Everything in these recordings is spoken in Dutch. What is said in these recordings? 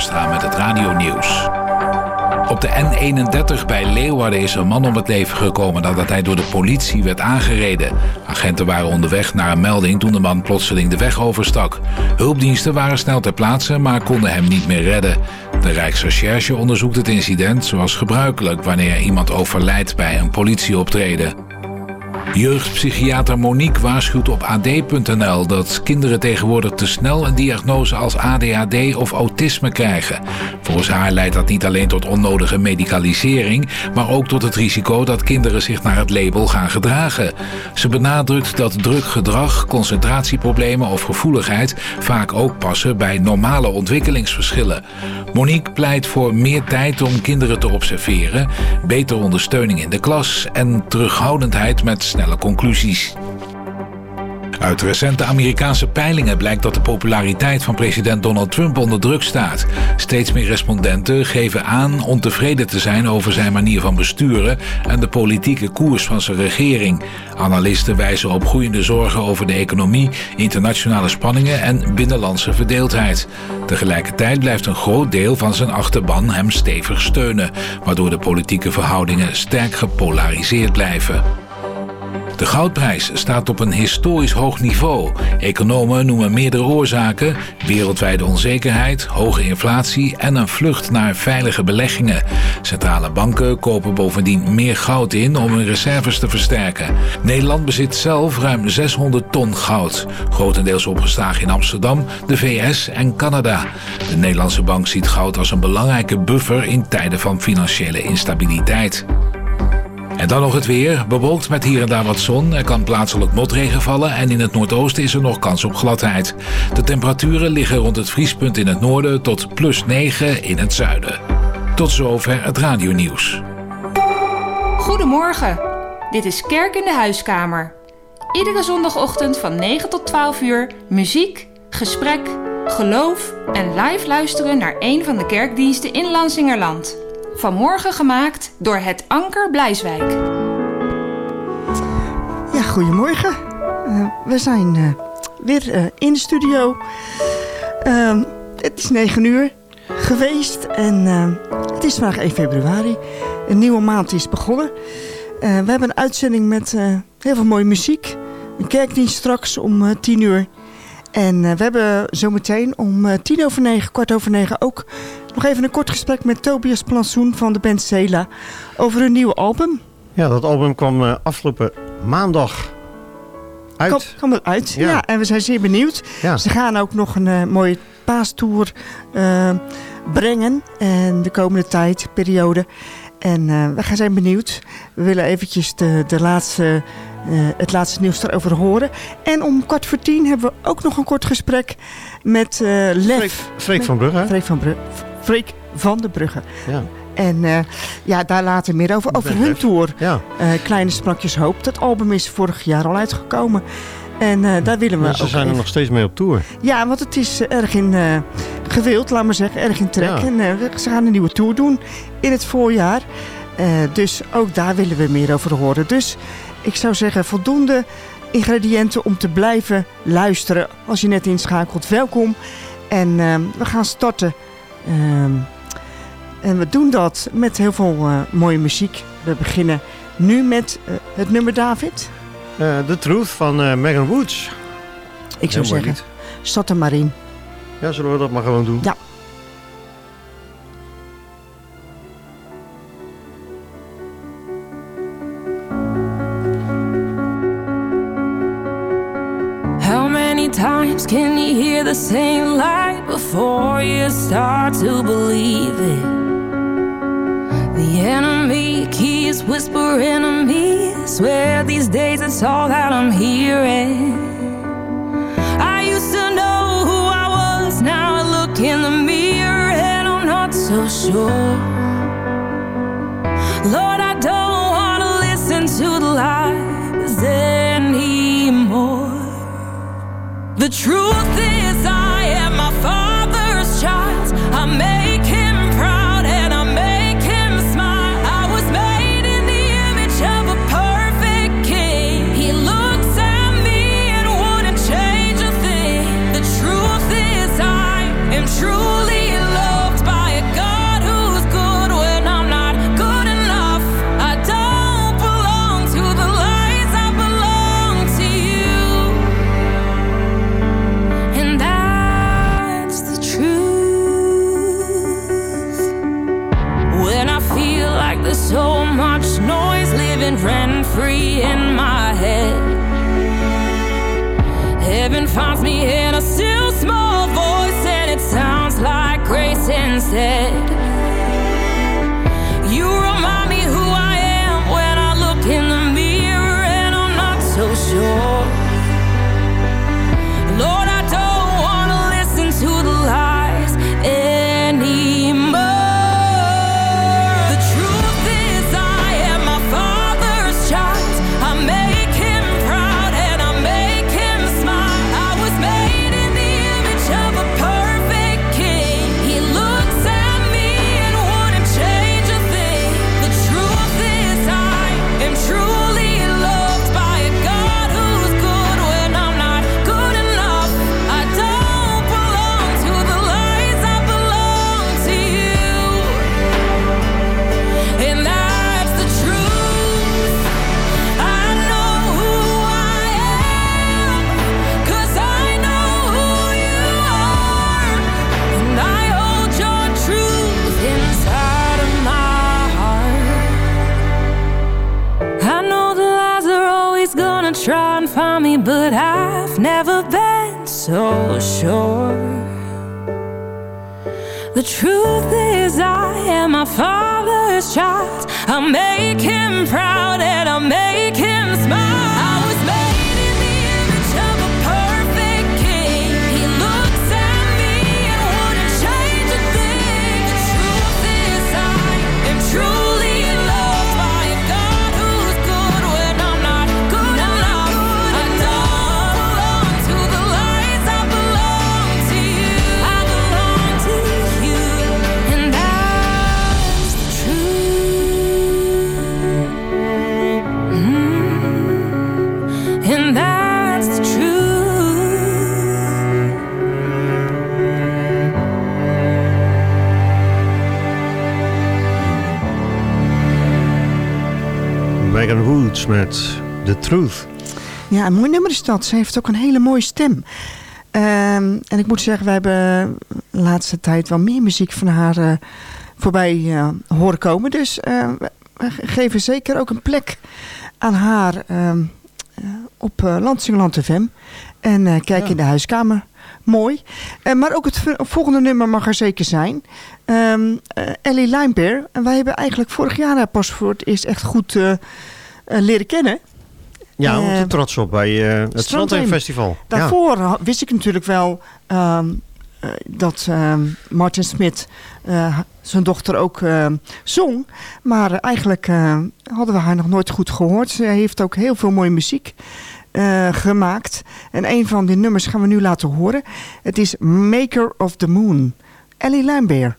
Hoekstra met het radionieuws. Op de N31 bij Leeuwarden is een man om het leven gekomen nadat hij door de politie werd aangereden. Agenten waren onderweg naar een melding toen de man plotseling de weg overstak. Hulpdiensten waren snel ter plaatse, maar konden hem niet meer redden. De Rijksrecherche onderzoekt het incident zoals gebruikelijk wanneer iemand overlijdt bij een politieoptreden. Jeugdpsychiater Monique waarschuwt op AD.nl dat kinderen tegenwoordig te snel een diagnose als ADHD of autisme krijgen. Volgens haar leidt dat niet alleen tot onnodige medicalisering, maar ook tot het risico dat kinderen zich naar het label gaan gedragen. Ze benadrukt dat druk gedrag, concentratieproblemen of gevoeligheid vaak ook passen bij normale ontwikkelingsverschillen. Monique pleit voor meer tijd om kinderen te observeren, betere ondersteuning in de klas en terughoudendheid met snelle conclusies. Uit recente Amerikaanse peilingen blijkt dat de populariteit van president Donald Trump onder druk staat. Steeds meer respondenten geven aan ontevreden te zijn over zijn manier van besturen en de politieke koers van zijn regering. Analisten wijzen op groeiende zorgen over de economie, internationale spanningen en binnenlandse verdeeldheid. Tegelijkertijd blijft een groot deel van zijn achterban hem stevig steunen, waardoor de politieke verhoudingen sterk gepolariseerd blijven. De goudprijs staat op een historisch hoog niveau. Economen noemen meerdere oorzaken: wereldwijde onzekerheid, hoge inflatie en een vlucht naar veilige beleggingen. Centrale banken kopen bovendien meer goud in om hun reserves te versterken. Nederland bezit zelf ruim 600 ton goud, grotendeels opgeslagen in Amsterdam, de VS en Canada. De Nederlandse bank ziet goud als een belangrijke buffer in tijden van financiële instabiliteit. En dan nog het weer. Bewolkt met hier en daar wat zon. Er kan plaatselijk motregen vallen en in het noordoosten is er nog kans op gladheid. De temperaturen liggen rond het vriespunt in het noorden tot +9 in het zuiden. Tot zover het radionieuws. Goedemorgen. Dit is Kerk in de Huiskamer. Iedere zondagochtend van 9 tot 12 uur muziek, gesprek, geloof en live luisteren naar een van de kerkdiensten in Lansingerland. Vanmorgen gemaakt door Het Anker Blijswijk. Ja, goedemorgen. We zijn weer in de studio. Het is 9 uur geweest en het is vandaag 1 februari. Een nieuwe maand is begonnen. We hebben een uitzending met heel veel mooie muziek. Een kerkdienst straks om 10 uur. En we hebben zometeen om 9:10 ook nog even een kort gesprek met Tobias Plansoen van de band Sela over hun nieuwe album. Ja, dat album kwam afgelopen maandag uit. Kwam eruit, ja. En we zijn zeer benieuwd. Ja. Ze gaan ook nog een mooie paastoer brengen en de komende periode. En we zijn benieuwd. We willen eventjes het laatste nieuws daarover horen. En om 9:15 hebben we ook nog een kort gesprek met Lef. Freek van Brugge. Freek van de Brugge. Ja. En daar later meer over hun tour. Ja. Kleine Sprakjes Hoop. Dat album is vorig jaar al uitgekomen. En daar willen we ze zijn er nog steeds mee op tour. Ja, want het is erg in gewild, laat maar zeggen. Erg in trek. Ja. En ze gaan een nieuwe tour doen in het voorjaar. Dus ook daar willen we meer over horen. Dus ik zou zeggen, voldoende ingrediënten om te blijven luisteren. Als je net inschakelt, welkom. En we gaan starten. En we doen dat met heel veel mooie muziek. We beginnen nu met het nummer, David. The Truth van Megan Woods. Ik zou zeggen, start er maar in. Ja, zullen we dat maar gewoon doen? Ja. How many times can you hear the same lie before you start to believe it? The enemy keeps whispering to me, swear these days it's all that I'm hearing. I used to know who I was, now I look in the mirror and I'm not so sure. Lord, I don't want to listen to the lies anymore. The truth is I am my Father's child. I make him proud and I make him smile. I was made in the image of a perfect king. He looks at me and wouldn't change a thing. The truth is I am truly loved running rent-free in my head. Heaven finds me in a still small voice, and it sounds like grace instead. You remind me who I am when I look in the mirror and I'm not so sure. Lord, I don't want to listen to the lies anymore. The truth is I am my Father's child. I make him proud and I make him smile. I was made in the image of a perfect king. He looks at me and wouldn't change a thing. The truth is I am truly loved by a God who's good when I'm not good enough. I don't belong to the lies, I belong to you. And that's the truth. I know who I am, 'cause I know who you are. And I hold your truth inside of my heart. I know the lies are always gonna try and find me, but I've never been so sure. The truth is I am my Father's child. I make him proud and I make him smile. I was made in the image of a perfect king. He looks at me and wouldn't change a thing. The truth is I am truly loved by a God who's good when I'm not good enough. I don't belong to the lies, I belong to you. I belong to you, and that's the truth. And that's the truth. Megan Woods met The Truth. Ja, een mooi nummer is dat. Ze heeft ook een hele mooie stem. En ik moet zeggen, we hebben de laatste tijd wel meer muziek van haar voorbij horen komen. Dus we geven zeker ook een plek aan haar op Lansingerland FM. En kijk in de huiskamer. Mooi. Maar ook het volgende nummer mag er zeker zijn. Ellie Limebear. En wij hebben eigenlijk vorig jaar haar pas voor het eerst echt goed leren kennen. Ja, we moeten trots op bij het Strandheenfestival. Daarvoor wist ik natuurlijk wel dat Martin Smit zijn dochter ook zong. Maar eigenlijk hadden we haar nog nooit goed gehoord. Ze heeft ook heel veel mooie muziek gemaakt. En een van die nummers gaan we nu laten horen. Het is Maker of the Moon. Ellie Limebear.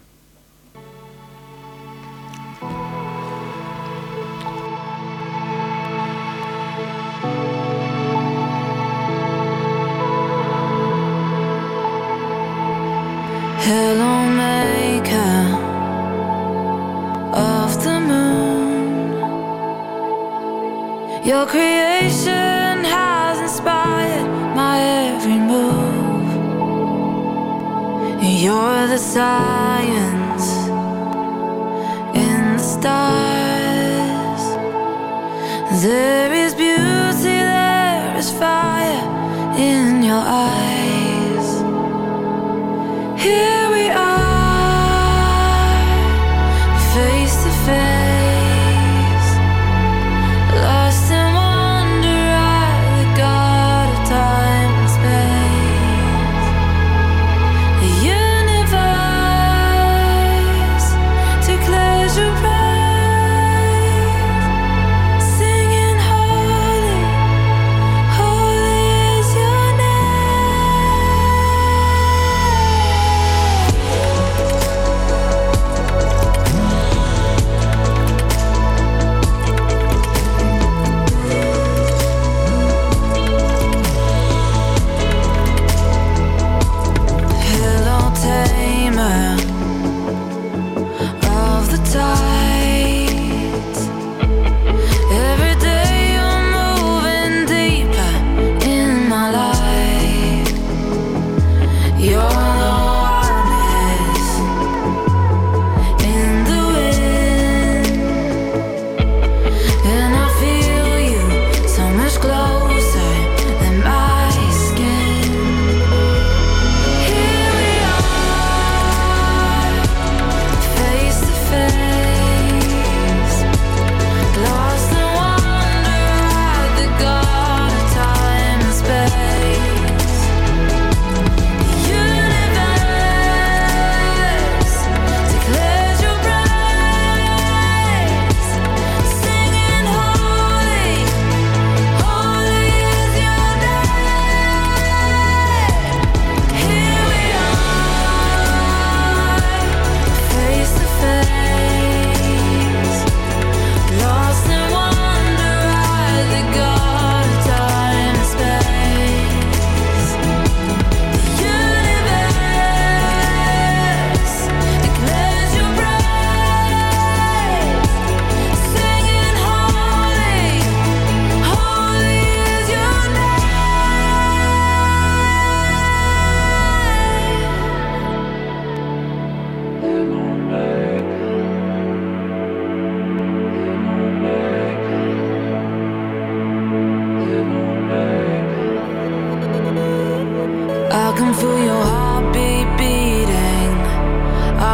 Hello, maker of the moon. Your creation has inspired my every move. You're the science in the stars. There is beauty, there is fire in your eyes. Here we are, face to face, lost in wonder at the God of time and space. The universe declares your praise, singing holy, holy is your name.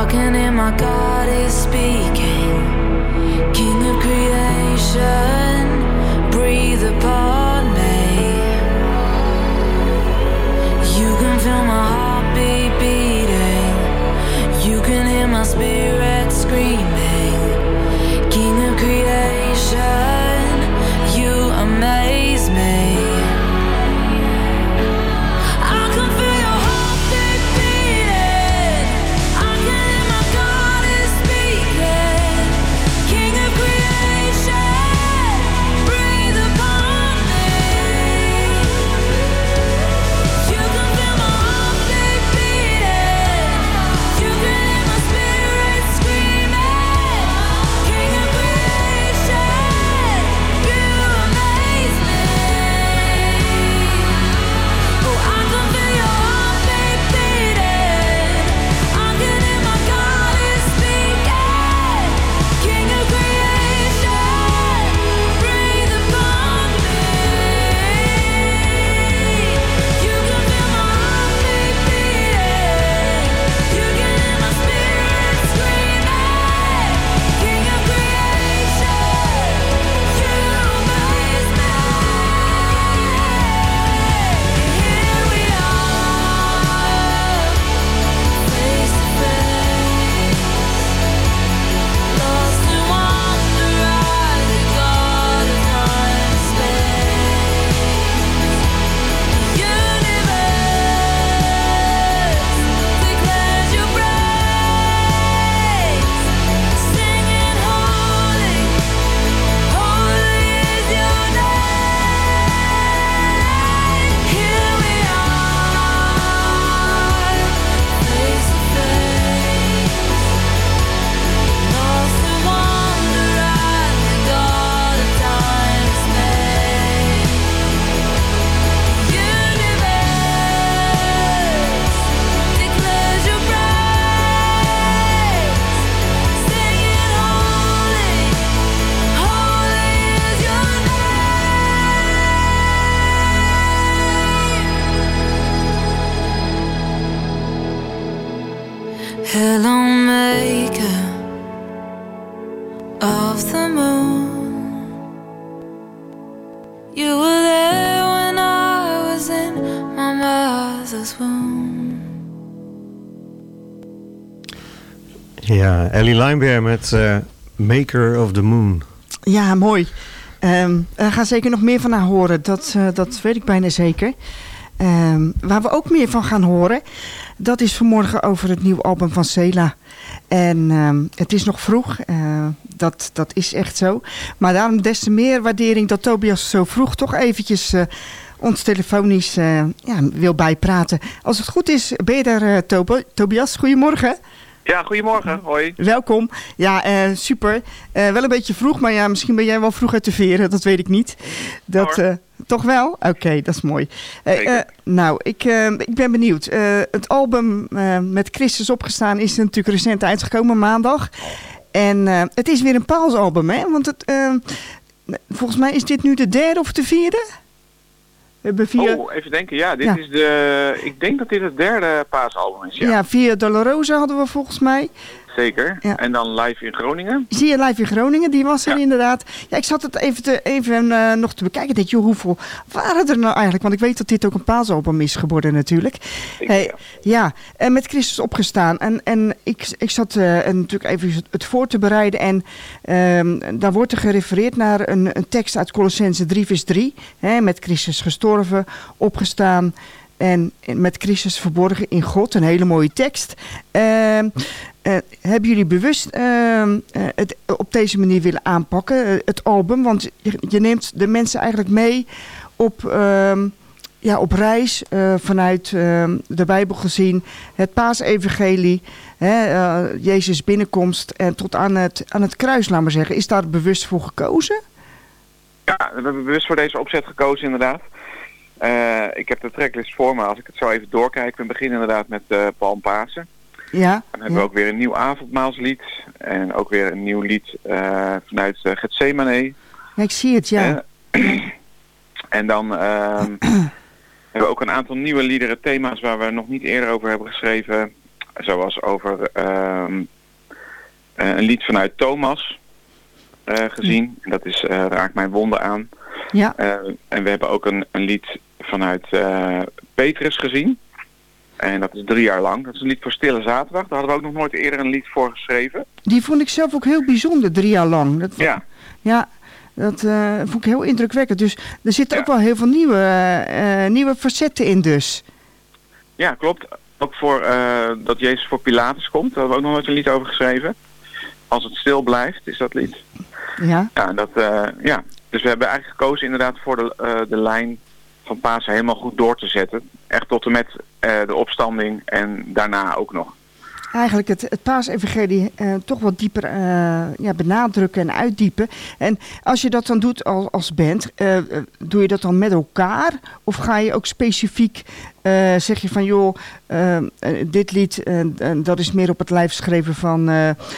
Talking and my God is speaking. King of creation, breathe upon me. You can feel my heartbeat beating. You can hear my spirit screaming. King of creation, you amaze me. Hello, maker of the moon. You were there when I was in my mother's womb. Ja, Ellie Lijnberg met Maker of the Moon. Ja, mooi. Er gaan zeker nog meer van haar horen. Dat weet ik bijna zeker. Waar we ook meer van gaan horen, dat is vanmorgen over het nieuwe album van Cela. En het is nog vroeg, dat is echt zo. Maar daarom des te meer waardering dat Tobias zo vroeg toch eventjes ons telefonisch wil bijpraten. Als het goed is, ben je daar, Tobias? Goedemorgen. Ja, goedemorgen. Hoi. Welkom. Ja, super. Wel een beetje vroeg, maar ja, misschien ben jij wel vroeg uit de veren. Dat weet ik niet. Toch wel? Oké, dat is mooi. Ik ben benieuwd. Het album met Christus opgestaan is natuurlijk recent uitgekomen, maandag. En het is weer een paalsalbum, hè? Want volgens mij is dit nu de derde of de vierde? We hebben even denken. Ja, dit is ik denk dat dit het derde paasalbum is. Ja, Via Dolorosa hadden we volgens mij. Zeker. Ja. En dan Live in Groningen. Zie je Live in Groningen, die was er inderdaad. Ja, ik zat het even nog te bekijken. Denk je, hoeveel waren er nou eigenlijk? Want ik weet dat dit ook een paasalbum is geworden natuurlijk. En met Christus opgestaan. En ik zat natuurlijk even het voor te bereiden. En daar wordt er gerefereerd naar een tekst uit Colossenzen 3 vers 3. Met Christus gestorven, opgestaan. En met Christus verborgen in God. Een hele mooie tekst. Hebben jullie bewust het op deze manier willen aanpakken, het album? Want je neemt de mensen eigenlijk mee op reis vanuit de Bijbel gezien. Het paasevangelie, Jezus binnenkomst en tot aan het kruis, laat maar zeggen. Is daar bewust voor gekozen? Ja, we hebben bewust voor deze opzet gekozen inderdaad. Ik heb de tracklist voor me. Als ik het zo even doorkijk, we beginnen inderdaad met Palmpasen. Ja. Dan hebben we ook weer een nieuw avondmaalslied. En ook weer een nieuw lied vanuit Gethsemane. Ja, ik zie het, ja. En dan hebben we ook een aantal nieuwe liederen, thema's waar we nog niet eerder over hebben geschreven. zoals over een lied vanuit Thomas gezien. Dat is Raak mijn wonden aan. Ja. En we hebben ook een lied vanuit Petrus gezien. En dat is 3 jaar lang. Dat is een lied voor Stille Zaterdag. Daar hadden we ook nog nooit eerder een lied voor geschreven. Die vond ik zelf ook heel bijzonder, 3 jaar lang. Ja, dat vond ik heel indrukwekkend. Dus er zitten ook wel heel veel nieuwe facetten in dus. Ja, klopt. Ook voor dat Jezus voor Pilatus komt. Daar hebben we ook nog nooit een lied over geschreven. Als het stil blijft, is dat lied. Ja. Dus we hebben eigenlijk gekozen inderdaad voor de lijn van Pasen helemaal goed door te zetten. Echt tot en met de opstanding en daarna ook nog. Eigenlijk het paasevangelie toch wat dieper benadrukken en uitdiepen. En als je dat dan doet als band, doe je dat dan met elkaar? Of ga je ook specifiek, zeg je van joh, dit lied, dat is meer op het lijf geschreven van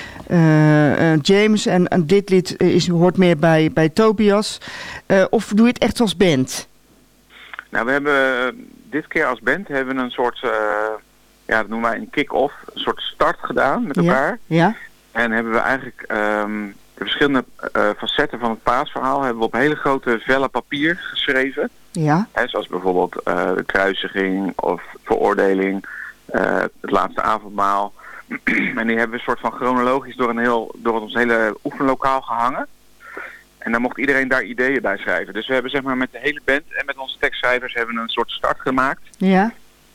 James. En dit lied hoort meer bij Tobias. Of doe je het echt als band? Nou, we hebben dit keer als band hebben we een soort... dat noemen wij een kick-off, een soort start gedaan met elkaar. Ja. En hebben we eigenlijk de verschillende facetten van het paasverhaal hebben we op hele grote vellen papier geschreven. Ja. Zoals bijvoorbeeld de kruisiging of veroordeling, het laatste avondmaal. En die hebben we een soort van chronologisch door ons hele oefenlokaal gehangen. En dan mocht iedereen daar ideeën bij schrijven. Dus we hebben zeg maar met de hele band en met onze tekstschrijvers hebben we een soort start gemaakt. Ja.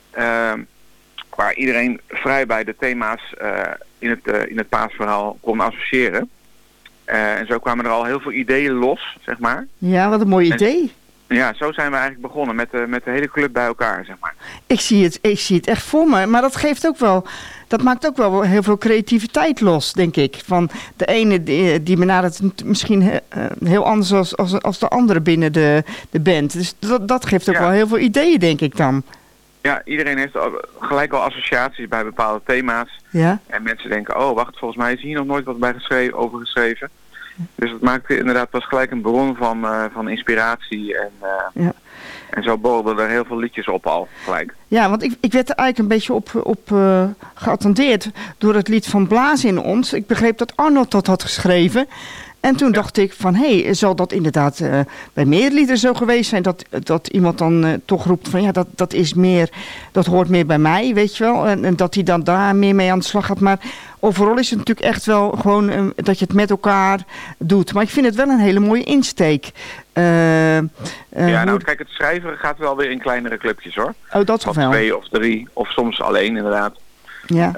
Waar iedereen vrij bij de thema's in het paasverhaal kon associëren. En zo kwamen er al heel veel ideeën los, zeg maar. Ja, wat een mooi idee. Ja, zo zijn we eigenlijk begonnen met de hele club bij elkaar, zeg maar. Ik zie het echt voor me, maar dat maakt ook wel heel veel creativiteit los, denk ik. Van de ene die benadert misschien heel anders als de andere binnen de band. Dus dat geeft ook wel heel veel ideeën, denk ik dan. Ja, iedereen heeft gelijk al associaties bij bepaalde thema's. Ja. En mensen denken, oh wacht, volgens mij is hier nog nooit wat over geschreven. Dus dat maakt inderdaad pas gelijk een bron van inspiratie. En zo borrelden er heel veel liedjes op al gelijk. Ja, want ik werd er eigenlijk een beetje op geattendeerd door het lied van Blaas in ons. Ik begreep dat Arnold dat had geschreven. En toen dacht ik van, zal dat inderdaad bij meer liederen zo geweest zijn? Dat iemand dan toch roept van, ja, dat is meer, dat hoort meer bij mij, weet je wel. En dat hij dan daar meer mee aan de slag gaat. Maar overal is het natuurlijk echt wel gewoon dat je het met elkaar doet. Maar ik vind het wel een hele mooie insteek. Kijk, het schrijven gaat wel weer in kleinere clubjes, hoor. Oh, dat toch wel. 2 of 3, of soms alleen, inderdaad. Ja.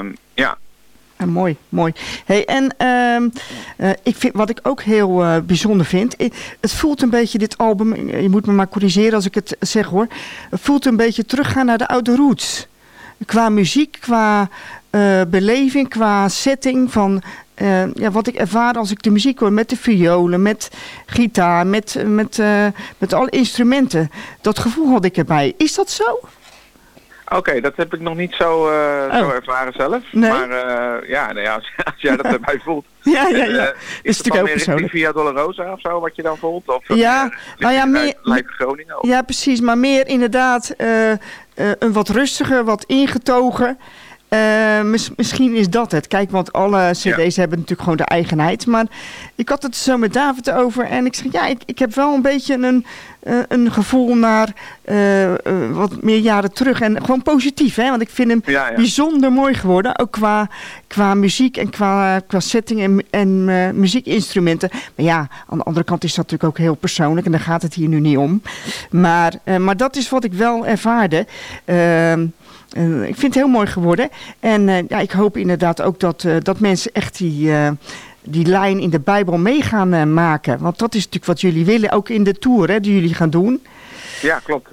Mooi. Hey, en wat ik ook heel bijzonder vind, het voelt een beetje dit album, je moet me maar corrigeren als ik het zeg hoor, het voelt een beetje teruggaan naar de oude roots. Qua muziek, qua beleving, qua setting van wat ik ervaar als ik de muziek hoor met de violen, met gitaar, met alle instrumenten. Dat gevoel had ik erbij. Is dat zo? Oké, dat heb ik nog niet zo ervaren zelf. Nee? Maar als jij dat erbij voelt. Is het natuurlijk ook persoonlijk. Via Dolorosa of zo, wat je dan voelt? Of meer Lijf Groningen? Of? Ja, precies. Maar meer inderdaad een wat rustiger, wat ingetogen. Misschien is dat het. Kijk, want alle cd's hebben natuurlijk gewoon de eigenheid. Maar ik had het zo met David over. En ik zeg, ik heb wel een beetje een gevoel naar wat meer jaren terug. En gewoon positief, hè. Want ik vind hem bijzonder mooi geworden. Ook qua muziek en qua setting en muziekinstrumenten. Maar ja, aan de andere kant is dat natuurlijk ook heel persoonlijk. En daar gaat het hier nu niet om. Maar dat is wat ik wel ervaarde. Ik vind het heel mooi geworden. En ik hoop inderdaad ook dat mensen echt die lijn in de Bijbel mee gaan maken. Want dat is natuurlijk wat jullie willen, ook in de tour die jullie gaan doen. Ja, klopt.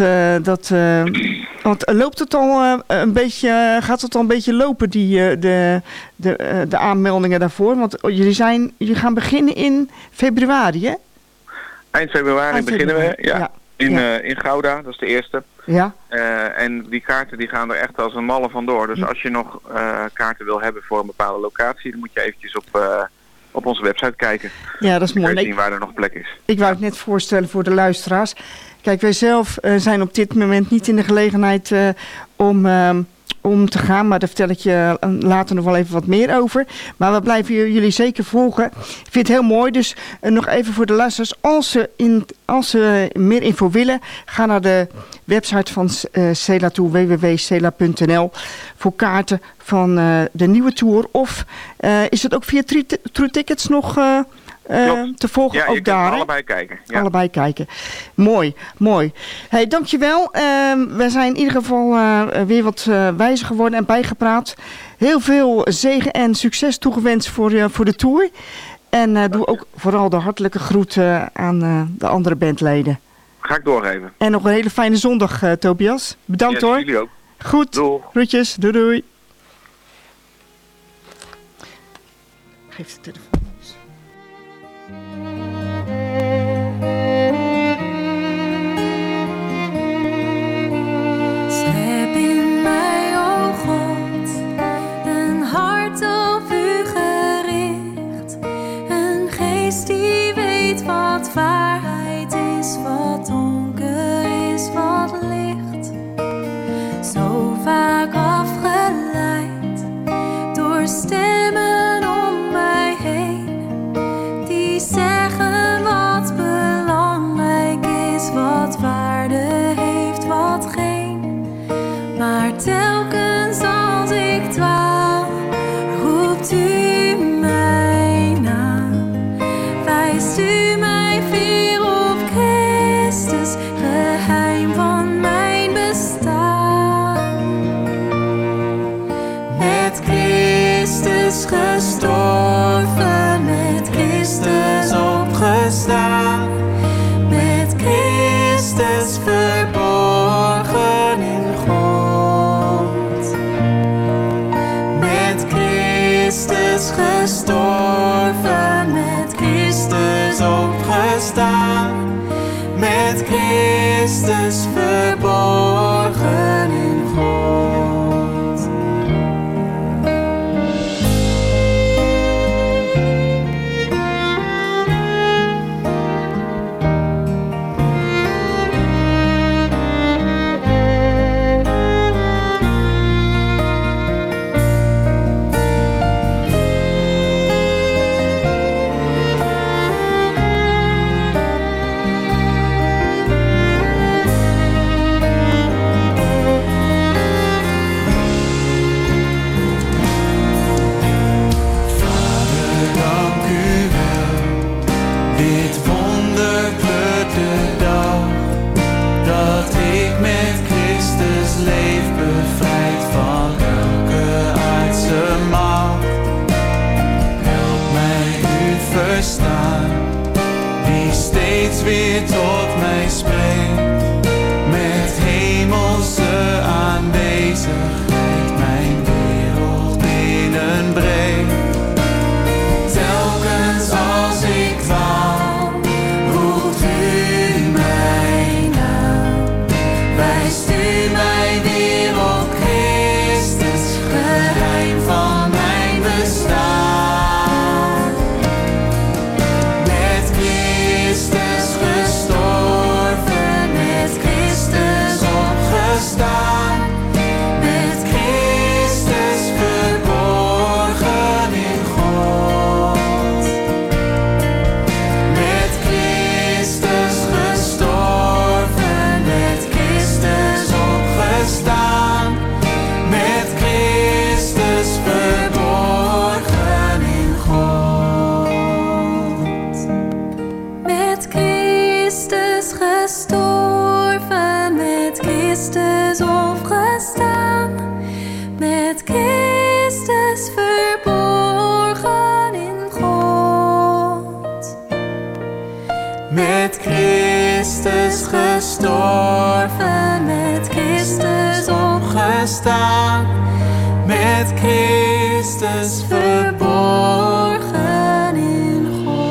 Want loopt het al een beetje, gaat het al een beetje lopen, de aanmeldingen daarvoor? Want jullie gaan beginnen in februari, hè? Eind februari beginnen we, ja. In Gouda, dat is de eerste. Ja. En die kaarten die gaan er echt als een malle vandoor. Dus als je nog kaarten wil hebben voor een bepaalde locatie, dan moet je eventjes op onze website kijken. Ja, dat is mooi. Zien waar er nog plek is. Ik wou het net voorstellen voor de luisteraars. Kijk, wij zelf zijn op dit moment niet in de gelegenheid om om te gaan. Maar daar vertel ik je later nog wel even wat meer over. Maar we blijven jullie zeker volgen. Ik vind het heel mooi. Dus nog even voor de luisteraars. Als ze meer info willen, ga naar de website van Cela toe, www.cela.nl, voor kaarten van de nieuwe tour. Of is het ook via True Tickets nog te volgen? Ja, ook je daar, kunt allebei kijken. Ja. Allebei kijken. Mooi. Hey, dankjewel. We zijn in ieder geval weer wat wijzer geworden en bijgepraat. Heel veel zegen en succes toegewenst voor de tour. En doe ook vooral de hartelijke groet aan de andere bandleden. Ga ik doorgeven. En nog een hele fijne zondag, Tobias. Bedankt hoor. Jullie ook. Goed. Doeg. Groetjes. Doei. Geef de telefoon. Schep in mij, o God, een hart op u gericht. Een geest die weet wat waarheid is, wat donker is, wat licht. Zo vaak afgeleid door stemmen om mij heen, die zeggen wat belangrijk is, wat waarde heeft, wat geen. Maar telkens als ik dwaal, roept u mij na. Wijst u mij weer op Christus, geheim van mijn bestaan. Met Christus gestorven, met Christus opgestaan, met Christus verborgen in God. Met Christus gestorven, met Christus opgestaan, met Christus verborgen in God. Weer tot mij spreekt, met hemelse aanwezigheid mijn wereld binnenbreekt. Telkens als ik dwaal, roept u mij na. Wijst u mij weer op Christus, geheim van mijn bestaan. Met Christus gestorven, met Christus opgestaan, met Christus verborgen in God. Met Christus gestorven, met Christus opgestaan, met Christus verborgen in God. Met Christus gestorven, met Christus opgestaan, met Christus verborgen in God. Met Christus gestorven, met Christus opgestaan, met Christus verborgen in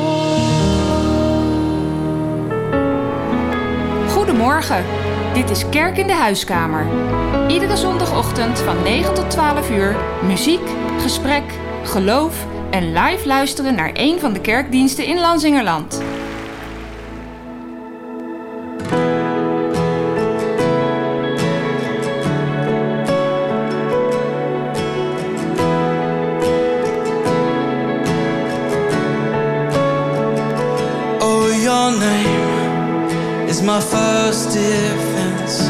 God. Goedemorgen, dit is Kerk in de Huiskamer. Iedere zondagochtend van 9 tot 12 uur muziek, gesprek, geloof en live luisteren naar een van de kerkdiensten in Lansingerland. defense.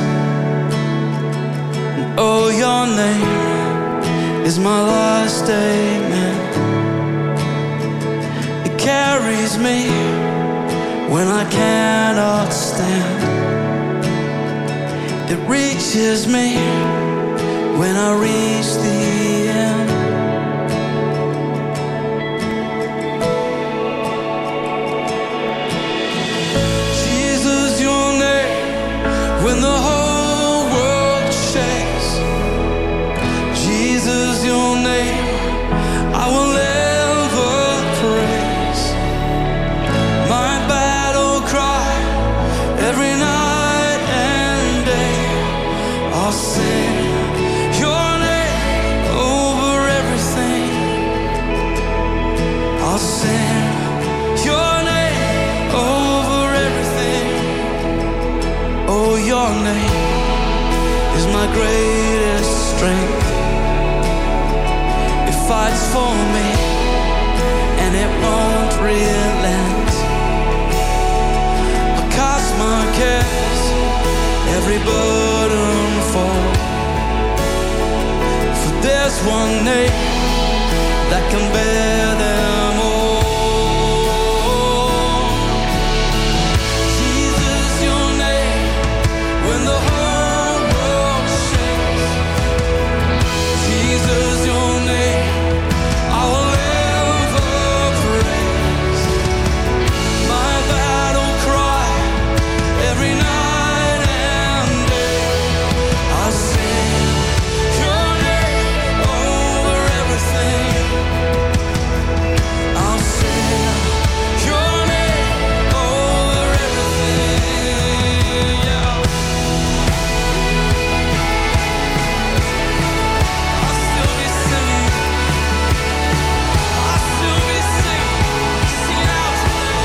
And oh, your name is my last amen. It carries me when I cannot stand. It reaches me when I reach the end. Jesus, your name, when the whole world shakes. Jesus, your name, I will ever praise. My battle cry every night and day. I'll sing your name over everything. I'll sing your name over everything. Oh, your name is my greatest strength. It fights for me and it won't relent. I cast my cares, every burden fall. For there's one name that can bear them all. Jesus, your name, when the whole world shakes. Jesus, your name, I will ever praise. My battle cry every night and day. I'll sing your name over everything. I'll sing your name over everything. Yeah. I'll still be singing. I'll still be singing. Sing out to me.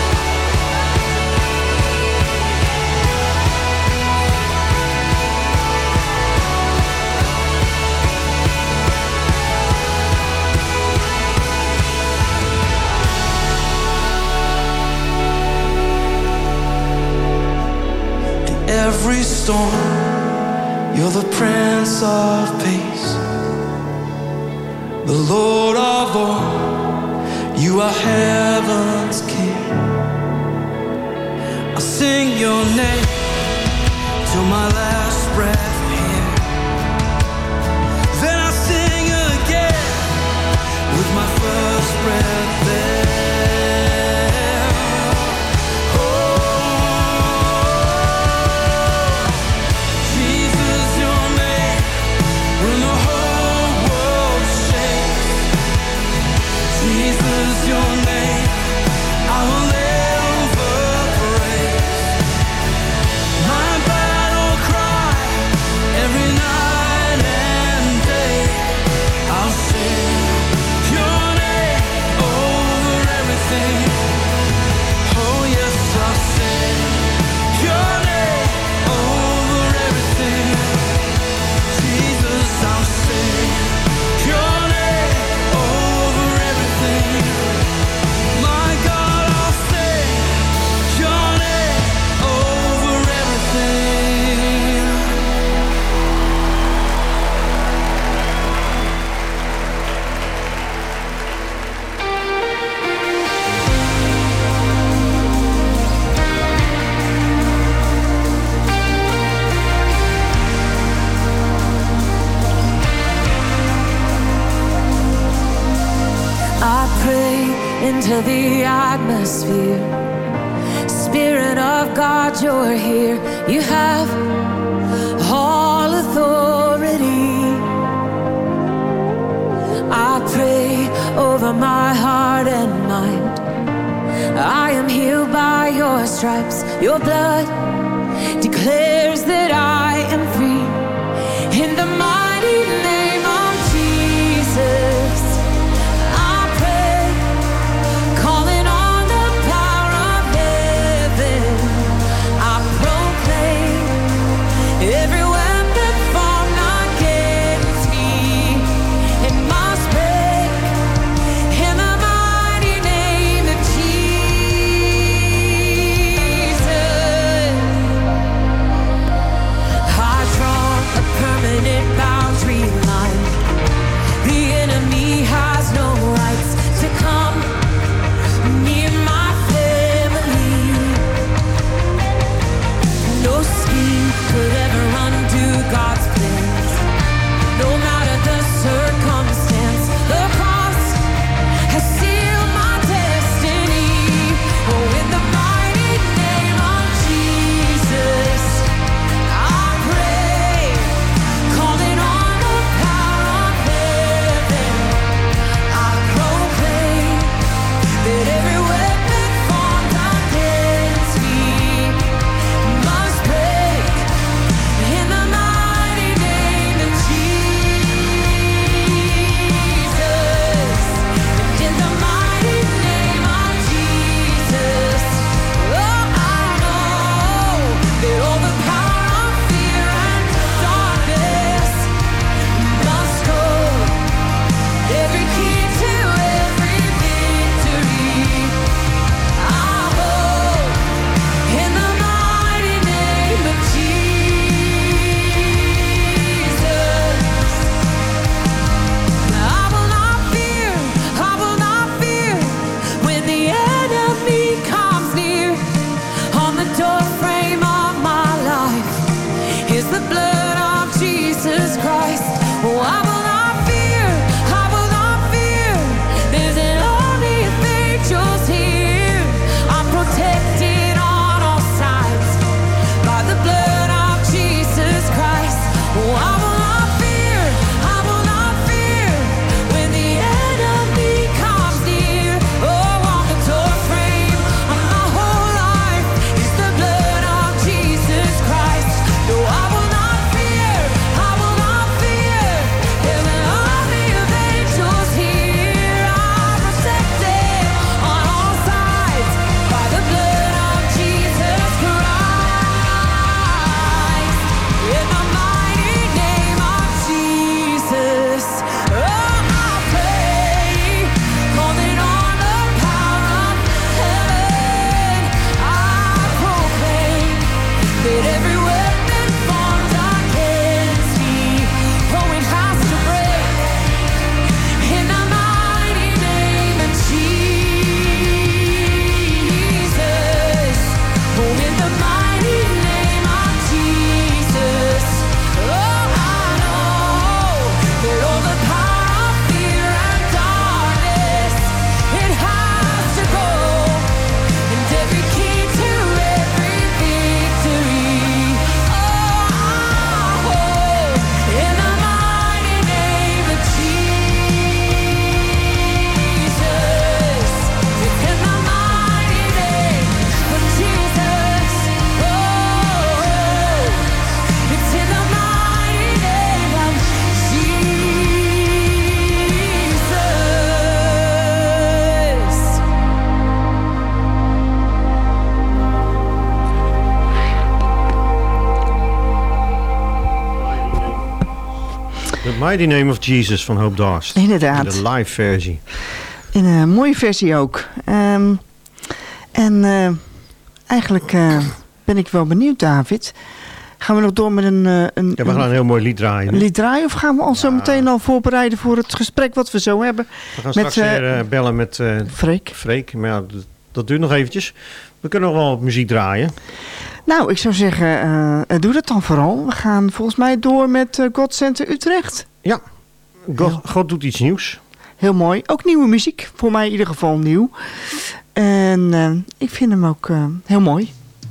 In every storm, you're the Prince of Peace, the Lord of all. You are heaven's King. I sing your name till my last breath here. Then I sing again with my first breath there. Jesus, your name, when the whole world shakes. Jesus, your name, I will ever praise. My battle cry every night and day. I'll sing your name over everything. Oh yes, I'll sing your name over everything. Jesus, I'll sing your name over everything. My God, I'll sing your name over everything. I pray into the atmosphere. Spirit of God, you're here. You have all authority. I pray over my heart and mind. I am healed by your stripes. Your blood declares that I am free. In the mighty name of Jesus, I pray, calling on the power of heaven. I proclaim every weapon formed against me, it must break in the mighty name of Jesus. Mighty Name of Jesus van Hope Darst. Inderdaad. In de live versie. In een mooie versie ook. Eigenlijk ben ik wel benieuwd, David. Gaan we nog door met een we gaan een heel mooi lied draaien. Een lied draaien of gaan we ons zo meteen al voorbereiden voor het gesprek wat we zo hebben? We gaan straks weer bellen met Freek. Maar ja, dat duurt nog eventjes. We kunnen nog wel wat muziek draaien. Nou, ik zou zeggen, doe dat dan vooral. We gaan volgens mij door met God Center Utrecht. Ja, God doet iets nieuws. Heel mooi. Ook nieuwe muziek. Voor mij in ieder geval nieuw. En ik vind hem ook heel mooi.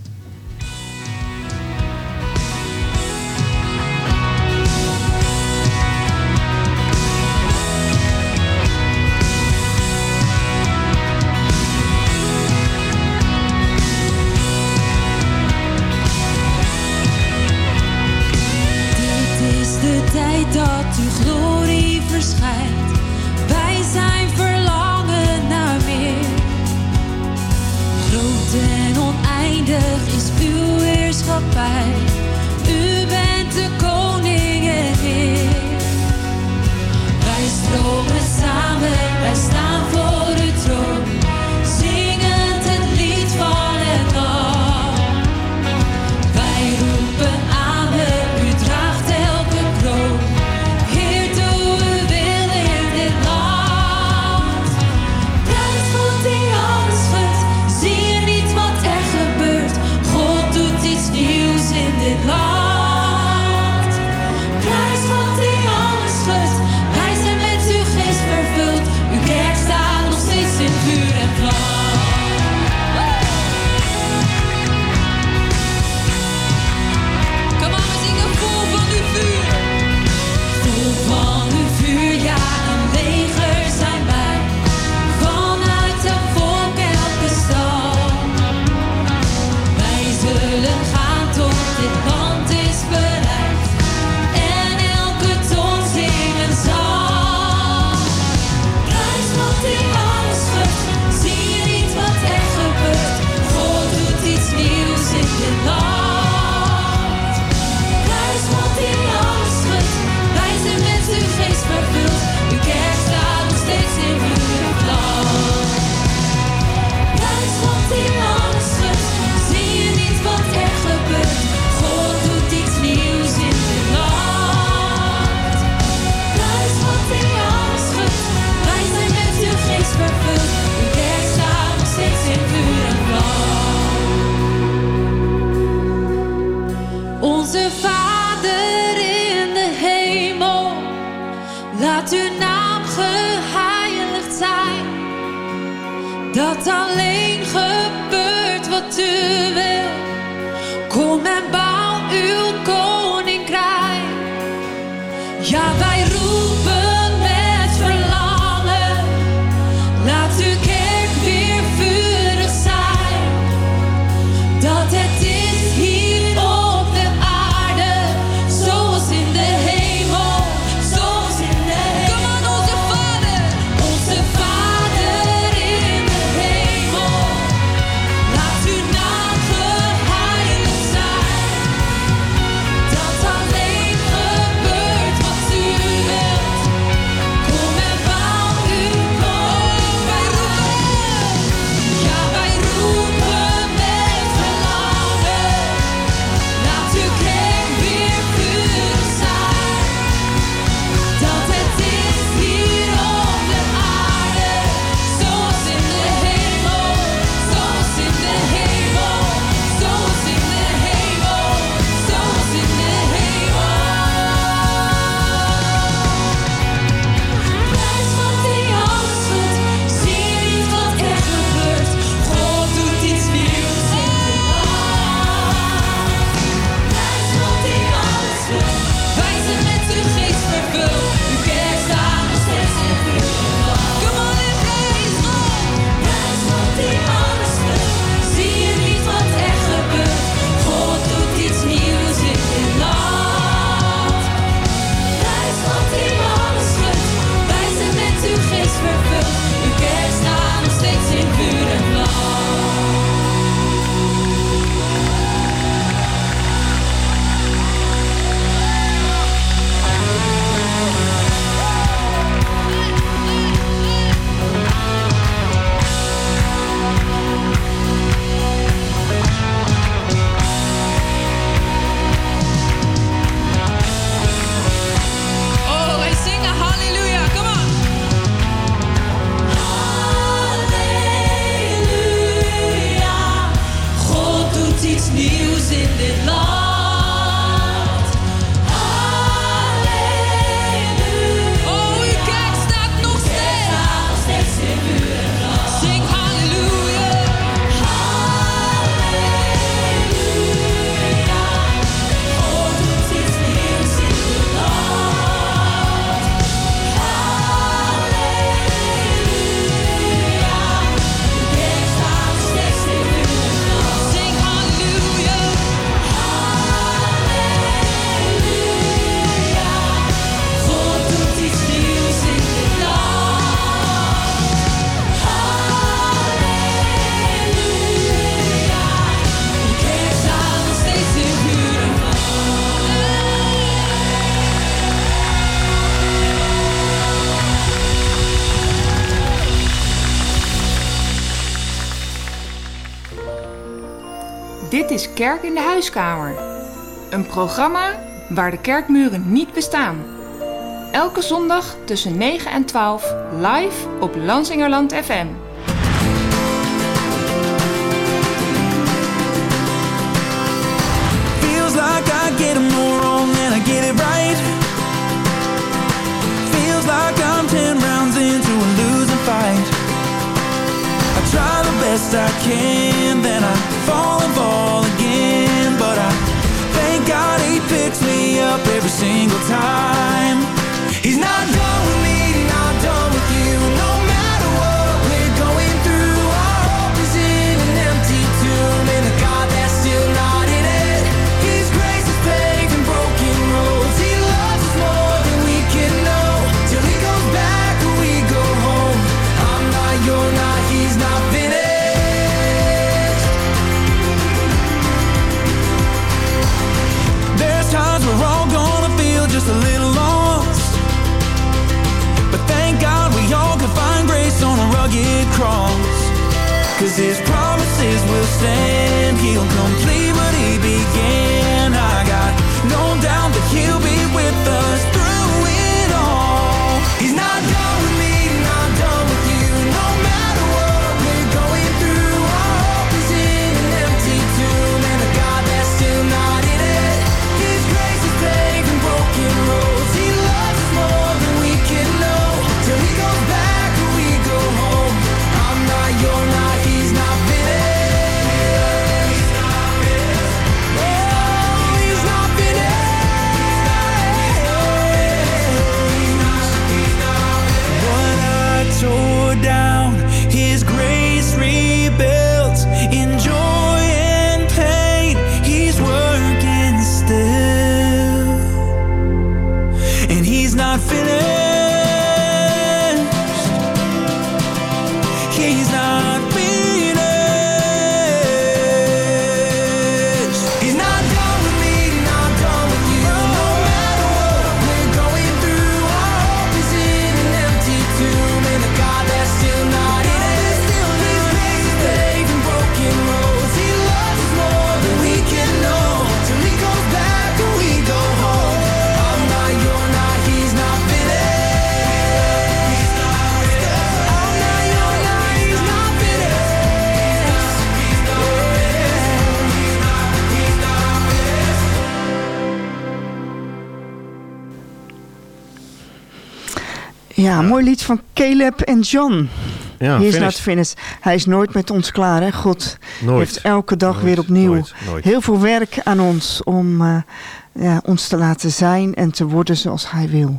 Dat uw glorie verschijnt, wij zijn verlangen naar meer. Groot en oneindig is uw heerschappij, u bent de koning en heer. Wij stromen samen, wij staan voor uw troon, zingend het lied van het lam. Wij roepen amen, u draagt elke kroon. Onze Vader in de hemel, laat uw naam geheiligd zijn. Dat alleen gebeurt wat u wil. Kom en bouw uw koninkrijk. Ja, wij roepen met verlangen. Laat uw kerk weer vurig zijn. Dat het is hier op de aarde, zoals in de hemel, zoals in de hemel. Kom aan, onze Vader in de hemel. Laat uw naam geheiligd zijn. Dat alleen gebeurt wat u wilt. Kom en bouw uw koninkrijk. Ja, wij roepen met verlangen. Laat uw kerk weer vurig zijn. Dat het is hier op de aarde, zoals in de hemel, zoals in de hemel, zoals in de hemel, zoals in de hemel. Prijs wat die alles doet, zie je niet wat er gebeurt. God doet iets nieuws in de nacht. Prijs wat die alles doet, wij zijn met uw geest vervuld. Uw kerk staat nog steeds in vuur en vlam. Come on and praise God. Prijs wat die alles doet, zie je niet wat er gebeurt. God doet iets nieuws in de nacht. Prijs wat die alles doet, wij zijn met uw geest vervuld. Uw kerk staat nog steeds in vuur en vlam. Dit is Kerk in de Huiskamer. Een programma waar de kerkmuren niet bestaan. Elke zondag tussen 9 en 12 live op Lansingerland FM. Feels like I get it more wrong than I get it right. Feels like I'm 10 rounds into a losing fight. I try the best I can, then I fall again. But I thank God he picks me up every single time. He's not done with me, not done with you. No matter what we're going through, our hope is in an empty tomb, and a God that's still not in it. His grace is paved in broken roads. He loves us more than we can know. Till he goes back when we go home. I'm not, you're not, he's not finished. There's times we're all gonna feel just a little lost, but thank God we all can find grace on a rugged cross. 'Cause his promises will stand. He'll complete what he began. I got no doubt that he'll be with us through it all. He's not done with me, not done with you. No matter what we're going through, our hope is in an empty tomb, and a God that's still not in it. His grace is paved in broken roads. He loves us more than we can know. Till he goes back when we go home. I'm not, you're not, he's not finished. Oh, he's not finished. What I tore down, his grace rebuilt. In joy and pain, he's working still. And he's not finished. He's not finished. He's not done with me, not done with you. No matter what we're going through, our hope is in an empty tomb, and a God that's still not in it. His grace is paved in broken roads. He loves us more than we can know. Till he goes back when we go home. I'm not, you're not, he's not finished. I'm not, you're not, he's not finished. Ja, mooi lied van Caleb en John. Ja, Hier is finished. not finished. Hij is nooit met ons klaar, hè? God Nooit. heeft elke dag Nooit, weer opnieuw nooit. heel veel werk aan ons om ons te laten zijn en te worden zoals hij wil.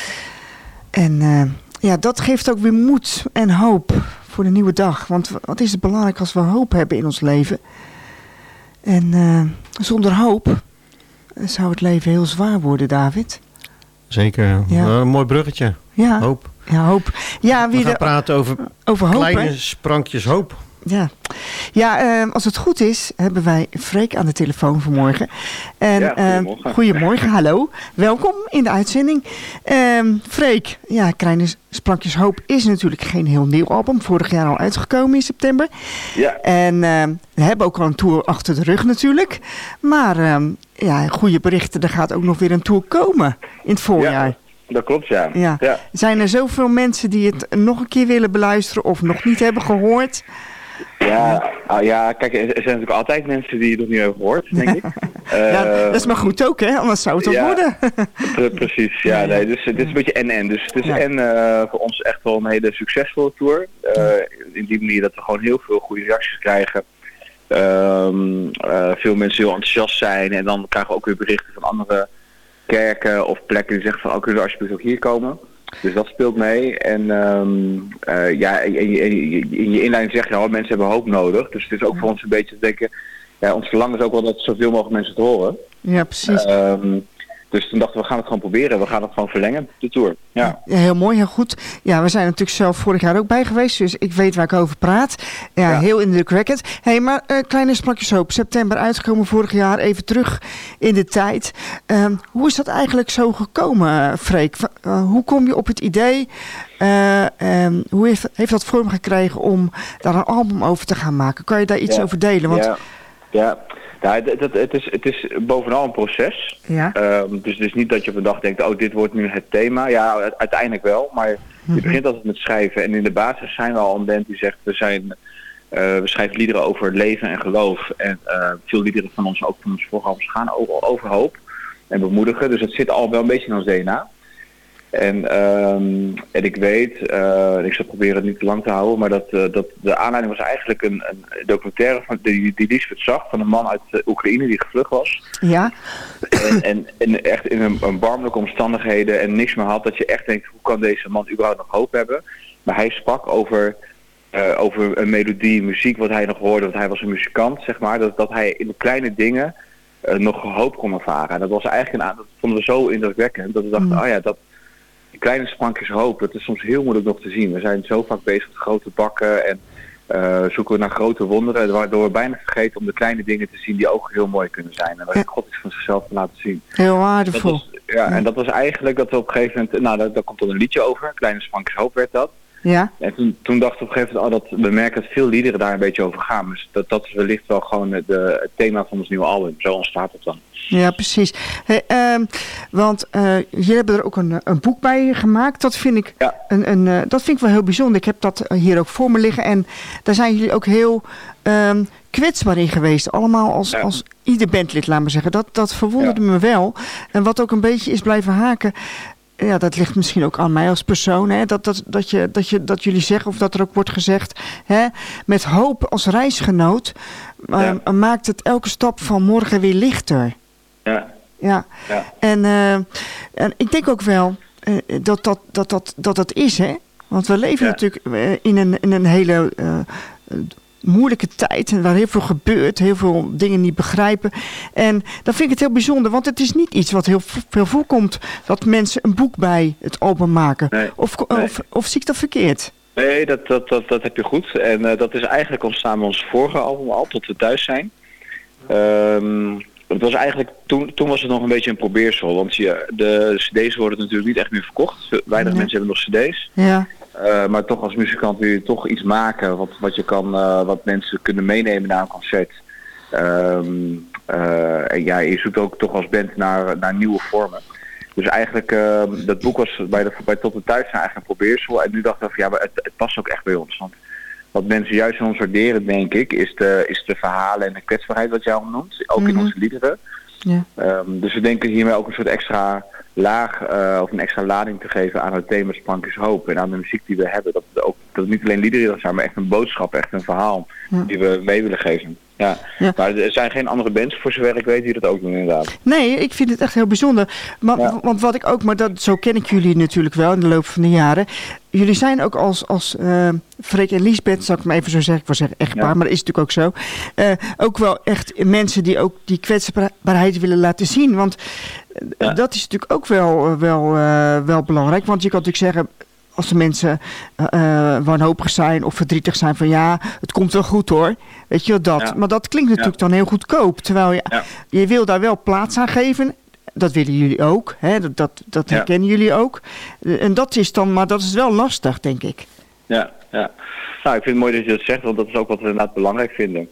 En dat geeft ook weer moed en hoop voor de nieuwe dag. Want wat is het belangrijk als we hoop hebben in ons leven? En zonder hoop zou het leven heel zwaar worden, David. Zeker. Ja. Een mooi bruggetje. Ja. Hoop. Ja, hoop. Ja, We gaan praten over hoop, kleine hè? sprankjes hoop. Ja, als het goed is, hebben wij Freek aan de telefoon vanmorgen. En, goedemorgen. Goedemorgen, hallo. Welkom in de uitzending. Freek, ja, Kleine Sprankjes Hoop is natuurlijk geen heel nieuw album. Vorig jaar al uitgekomen in september. Ja. En we hebben ook al een tour achter de rug natuurlijk. Maar goede berichten, er gaat ook nog weer een tour komen in het voorjaar. Ja. Dat klopt, ja. Ja. Zijn er zoveel mensen die het nog een keer willen beluisteren of nog niet hebben gehoord? Ja, kijk, er zijn natuurlijk altijd mensen die het nog niet hebben gehoord, denk ik. Dat is maar goed ook, hè? Anders zou het ook worden. Precies, ja. Nee, dus dit is een beetje en. Dus het is voor ons echt wel een hele succesvolle tour. In die manier dat we gewoon heel veel goede reacties krijgen. Veel mensen heel enthousiast zijn. En dan krijgen we ook weer berichten van andere kerken of plekken die zeggen van, kunnen we alsjeblieft ook hier komen? Dus dat speelt mee. En in je inleiding zeg je al, mensen hebben hoop nodig. Dus het is ook voor ons een beetje te denken, ons verlangen is ook wel dat zoveel mogelijk mensen het horen. Ja, precies. Dus toen dachten we, we gaan het gewoon proberen. We gaan het gewoon verlengen, de tour. Ja, heel mooi, heel goed. Ja, we zijn natuurlijk zelf vorig jaar ook bij geweest, dus ik weet waar ik over praat. Ja. Heel indrukwekkend. Hey, maar Kleine Sprankjes Hoop, september uitgekomen vorig jaar, even terug in de tijd. Hoe is dat eigenlijk zo gekomen, Freek? Hoe kom je op het idee? Hoe heeft dat vorm gekregen om daar een album over te gaan maken? Kan je daar iets over delen? Want... Ja. Ja, het is bovenal een proces. Ja. Dus niet dat je op een dag denkt, dit wordt nu het thema. Ja, uiteindelijk wel. Maar je begint altijd met schrijven. En in de basis zijn we al een band die zegt, we schrijven liederen over leven en geloof. En veel liederen van ons, ook van onze programma's, gaan over hoop en bemoedigen. Dus het zit al wel een beetje in ons DNA. En ik weet, ik zal proberen het niet te lang te houden, maar dat de aanleiding was eigenlijk een documentaire van die Lisbeth zag, van een man uit Oekraïne die gevlucht was. Ja. En echt in een barmelijke omstandigheden en niks meer had, dat je echt denkt, hoe kan deze man überhaupt nog hoop hebben? Maar hij sprak over een melodie, muziek wat hij nog hoorde, want hij was een muzikant, zeg maar, dat hij in de kleine dingen nog hoop kon ervaren. En dat was eigenlijk dat vonden we zo indrukwekkend, dat we dachten, die kleine sprankjes hoop, dat is soms heel moeilijk nog te zien. We zijn zo vaak bezig met grote bakken en zoeken we naar grote wonderen, waardoor we bijna vergeten om de kleine dingen te zien die ook heel mooi kunnen zijn. En waar God iets van zichzelf kan laten zien. Heel waardevol. En dat was eigenlijk dat we op een gegeven moment, daar komt dan een liedje over, Kleine sprankjes hoop werd dat. Ja. En toen dachten we op een gegeven moment we merken dat veel liederen daar een beetje over gaan. Dus dat is wellicht wel gewoon het thema van ons nieuwe album. Zo ontstaat het dan. Ja, precies. Hey, want jullie hebben er ook een boek bij gemaakt. Dat vind ik, dat vind ik wel heel bijzonder. Ik heb dat hier ook voor me liggen. En daar zijn jullie ook heel kwetsbaar in geweest. Allemaal als ieder bandlid, laat maar zeggen. Dat verwonderde me wel. En wat ook een beetje is blijven haken. Ja, dat ligt misschien ook aan mij als persoon. Hè? Dat jullie zeggen, of dat er ook wordt gezegd, hè? Met hoop als reisgenoot maakt het elke stap van morgen weer lichter. Ja. En ik denk ook wel dat is, hè? Want we leven natuurlijk in een hele moeilijke tijd waar heel veel gebeurt, heel veel dingen niet begrijpen. En dan vind ik het heel bijzonder, want het is niet iets wat heel veel voorkomt dat mensen een boek bij het album maken. Nee. Of zie ik dat verkeerd? Nee, dat heb je goed. En dat is eigenlijk ontstaan met ons vorige album al, Tot we thuis zijn. Het was eigenlijk, toen was het nog een beetje een probeersel, want de cd's worden natuurlijk niet echt meer verkocht. Weinig mensen hebben nog cd's. Ja. Maar toch als muzikant wil je toch iets maken wat mensen kunnen meenemen naar een concert. En je zoekt ook toch als band naar nieuwe vormen. Dus eigenlijk, dat boek was bij Tot we thuis zijn eigenlijk een probeersel. En nu dachten we maar het past ook echt bij ons. Want wat mensen juist in ons waarderen, denk ik, is de verhalen en de kwetsbaarheid wat jij al noemt. Ook in onze liederen. Ja. Dus we denken hiermee ook een soort extra laag of een extra lading te geven aan het thema Sprankjes Hoop en aan de muziek die we hebben. Dat het niet alleen liederen zijn, maar echt een boodschap, echt een verhaal die we mee willen geven. Ja. Maar er zijn geen andere bands, voor zover ik weet, die dat ook doen inderdaad. Nee, ik vind het echt heel bijzonder. Want wat ik ook, zo ken ik jullie natuurlijk wel in de loop van de jaren. Jullie zijn ook als Freek en Lisbeth, zal ik maar even zo zeggen. Ik wil zeggen echtpaar, maar dat is natuurlijk ook zo. Ook wel echt mensen die ook die kwetsbaarheid willen laten zien. Want dat is natuurlijk ook wel belangrijk. Want je kan natuurlijk zeggen, als de mensen wanhopig zijn of verdrietig zijn van het komt wel goed hoor. Weet je dat? Ja. Maar dat klinkt natuurlijk dan heel goedkoop. Terwijl je wil daar wel plaats aan geven. Dat willen jullie ook. Hè? Dat herkennen jullie ook. En dat is dan, maar dat is wel lastig, denk ik. Ja. Nou, ik vind het mooi dat je dat zegt, want dat is ook wat we inderdaad belangrijk vinden.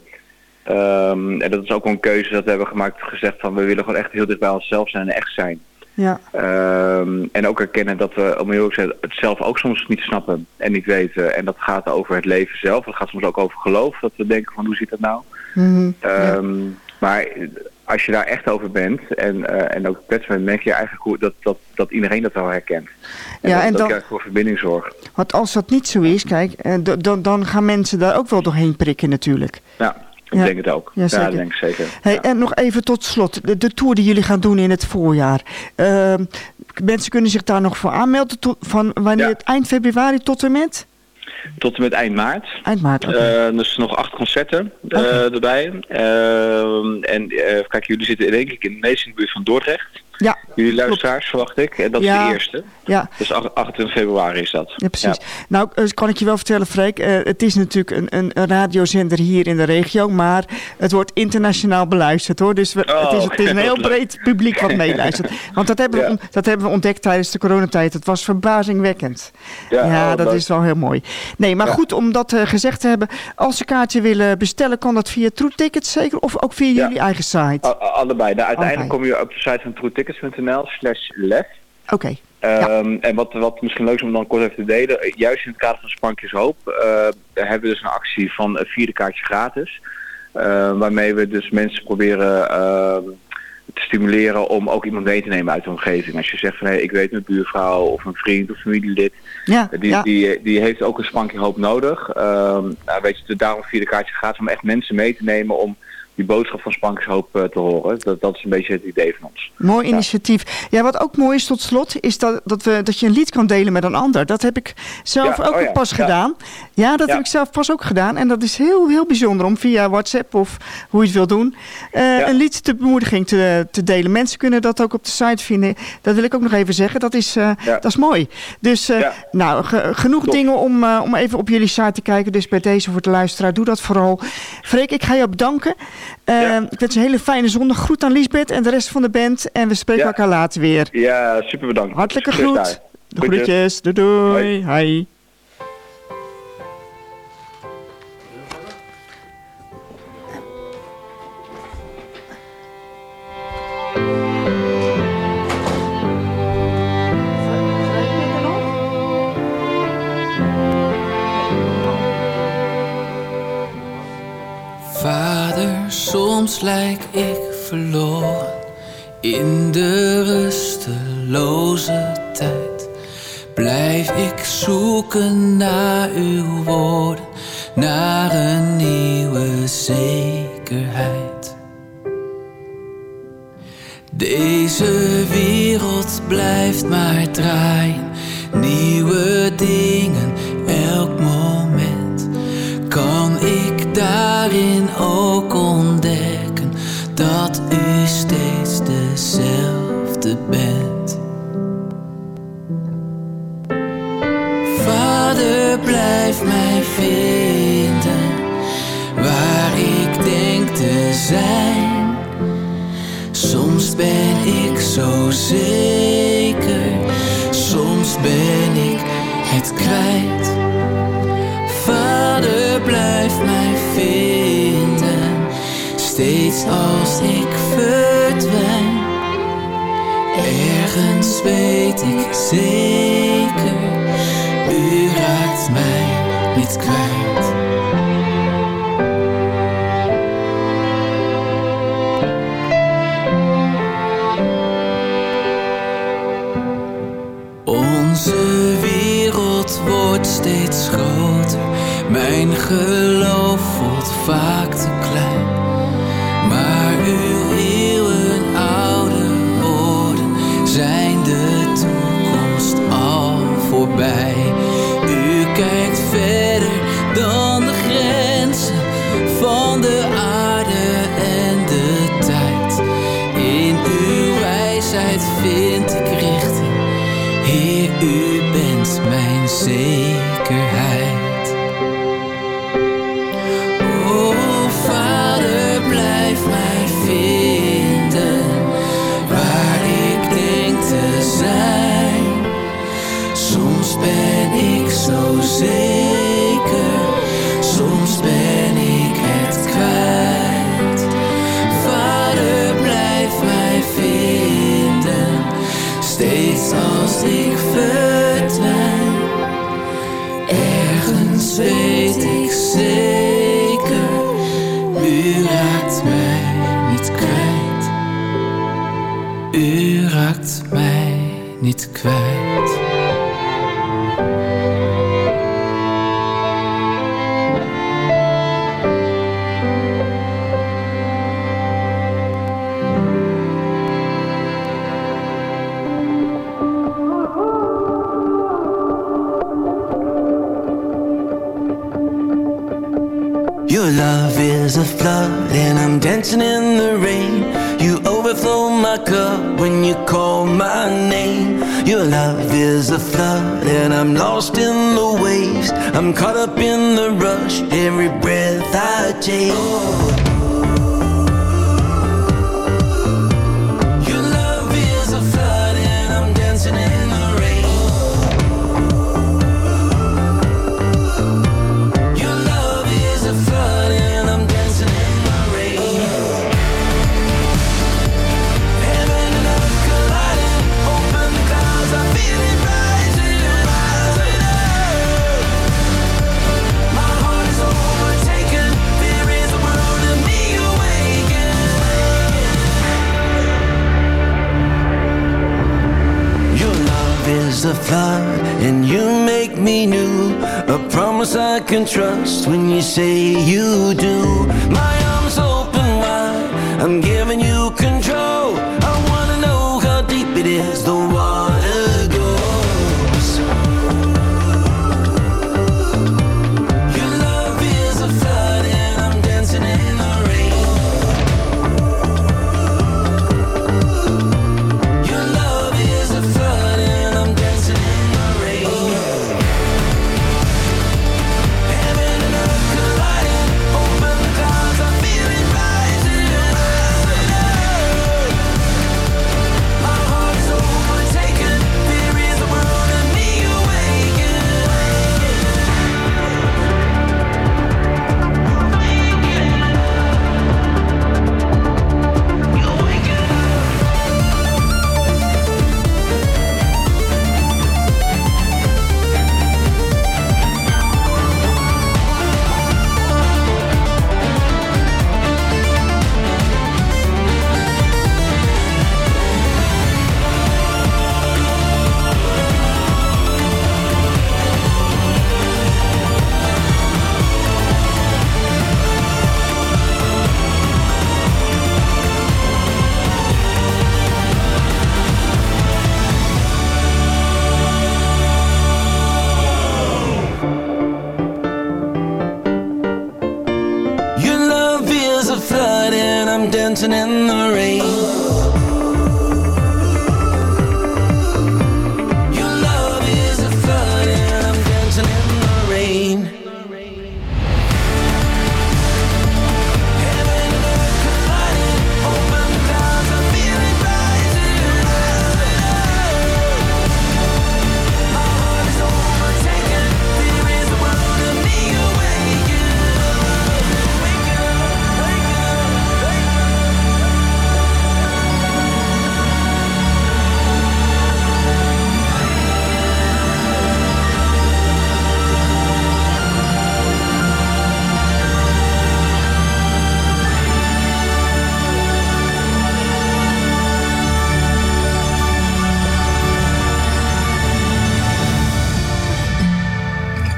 En dat is ook een keuze dat we hebben gemaakt, gezegd van we willen gewoon echt heel dicht bij onszelf zijn en echt zijn. Ja. En ook erkennen dat we, om heel te zeggen, het zelf ook soms niet snappen en niet weten. En dat gaat over het leven zelf. Dat gaat soms ook over geloof. Dat we denken van hoe zit dat nou? Mm-hmm. Maar als je daar echt over bent en ook kwetsbaar bent, merk je eigenlijk dat iedereen dat wel herkent. En dat krijgt voor verbinding zorgt. Want als dat niet zo is, kijk, dan gaan mensen daar ook wel doorheen prikken natuurlijk. Ja. Ik denk het ook. Ja, dat denk ik zeker. Hey, en nog even tot slot. De tour die jullie gaan doen in het voorjaar. Mensen kunnen zich daar nog voor aanmelden. Van wanneer het eind februari tot en met? Tot en met eind maart. Eind maart, oké. Dus nog 8 concerten erbij. Kijk, jullie zitten denk ik in de buurt van Dordrecht. Ja, jullie luisteraars, verwacht ik. En dat is de eerste. Ja. Dus 28 februari is dat. Ja, precies. Ja. Nou, kan ik je wel vertellen, Freek. Het is natuurlijk een radiozender hier in de regio. Maar het wordt internationaal beluisterd, hoor. Dus het is een heel breed publiek wat meeluistert. Want dat hebben we ontdekt tijdens de coronatijd. Het was verbazingwekkend. Ja, dat is wel heel mooi. Nee, maar goed, om dat gezegd te hebben. Als ze kaartje willen bestellen, kan dat via True Tickets zeker? Of ook via jullie eigen site? Allebei. Nou, uiteindelijk kom je op de site van truetickets.nl/lef. Oké. En wat misschien leuk is om dan kort even te delen. Juist in het kader van Sprankjes Hoop hebben we dus een actie van 4 kaartje gratis. Waarmee we dus mensen proberen te stimuleren om ook iemand mee te nemen uit de omgeving. Als je zegt van ik weet een buurvrouw of een vriend of familielid. Die heeft ook een Sprankje Hoop nodig. Weet je, daarom 4 kaartje gratis om echt mensen mee te nemen om die boodschap van Sprankjes Hoop te horen. Dat is een beetje het idee van ons. Mooi initiatief. Ja, wat ook mooi is tot slot, is dat je een lied kan delen met een ander. Dat heb ik zelf ook pas gedaan. Ja, dat heb ik zelf pas ook gedaan. En dat is heel, heel bijzonder om via WhatsApp of hoe je het wil doen, een lied ter bemoediging te delen. Mensen kunnen dat ook op de site vinden. Dat wil ik ook nog even zeggen. Dat is mooi. Dus genoeg dingen om even op jullie site te kijken. Dus bij deze voor de luisteraar, doe dat vooral. Freek, ik ga je bedanken. Ik wens een hele fijne zondag. Groet aan Liesbeth en de rest van de band. En we spreken elkaar later weer. Ja, super bedankt. Hartelijke groet. De groetjes. Doei. Hoi. Vader, soms lijk ik verloren in de rusteloze tijd. Blijf ik zoeken naar uw woorden, naar een nieuwe zekerheid. Deze wereld blijft maar draaien, nieuwe dingen elk moment. Kan ik daarin ook ontdekken dat u steeds dezelfde bent? Vader, blijf mij vinden waar ik denk te zijn. Soms ben ik zo zeker, soms ben ik het kwijt. Vader, blijf mij vinden, steeds als ik verdwijn. Ergens weet ik zeker, u raakt mij niet kwijt. Onze wereld wordt steeds groter, mijn geloof voelt vaak te klein. Maar uw eeuwenoude woorden zijn de toekomst al voorbij. U kijkt verder dan de grenzen van de aarde en de tijd. In uw wijsheid vind ik richting. Heer, u bent mijn zekerheid. O Vader, blijf mij vinden waar ik denk te zijn. Soms ben ik zo zeker, soms ben ik het kwijt. Vader, blijf mij vinden, steeds als ik verdwijn. Your love is a flood and I'm dancing in the rain. You overflow my cup when you call my name. Your love is a flood and I'm lost in the waves. I'm caught up in the rush, every breath I take. Your love is a flood and I'm dancing in the rain. Your love is a flood and I'm dancing in the rain. Heaven and earth colliding, open the clouds, I feel it rising, rising up. My heart is overtaken, there is a world in me awaken. Your love is a flood and you make me new. A promise I can trust when you say you do. My arms open wide, I'm giving you control. I wanna know how deep it is the water goes. Your love is a flood and I'm dancing in the rain. Your love is a flood and I'm dancing in the rain. Heaven and earth colliding, open the clouds, I feel it rising, rising up. My heart is overtaken, there is a world in me awaken. Your love is a flood and I'm dancing in the rain. Your love is a flood and I'm dancing in the rain. Heaven and earth colliding, open the clouds, I feel it rising, rising up. My heart is overtaken, there is a world in me awaken. Wake up, wake up, wake up.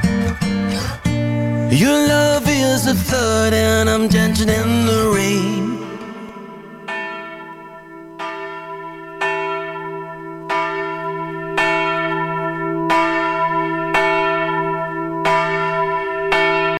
Your love is a flood and I'm dancing in the rain.